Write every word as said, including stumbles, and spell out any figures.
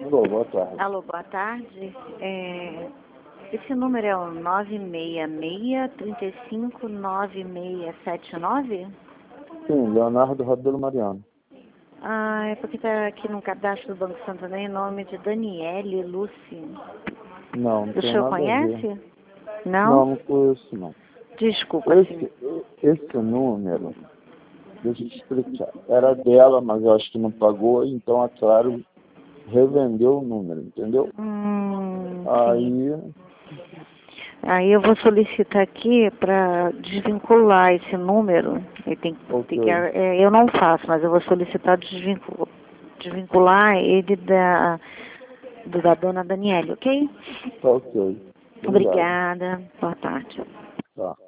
Alô, boa tarde. Alô, boa tarde. É, esse número é o nove seis seis, três cinco, nove seis sete nove? Sim, Leonardo Rabelo Mariano. Ah, é porque está aqui no cadastro do Banco Santander em nome de Daniele Lucy. Não, não O tem senhor nada a ver. conhece? Não? Não, não conheço não. Desculpa, sim. Esse, esse número, deixa eu te explicar, era dela, mas eu acho que não pagou, então a Claro revendeu o número, entendeu? Hum, sim. Aí, Aí eu vou solicitar aqui para desvincular esse número. Ele tem, tem que, ok, é, eu não faço, mas eu vou solicitar desvincular, desvincular ele da, do, da dona Daniele, ok? tá ok. Obrigado. Obrigada. Boa tarde. Tá.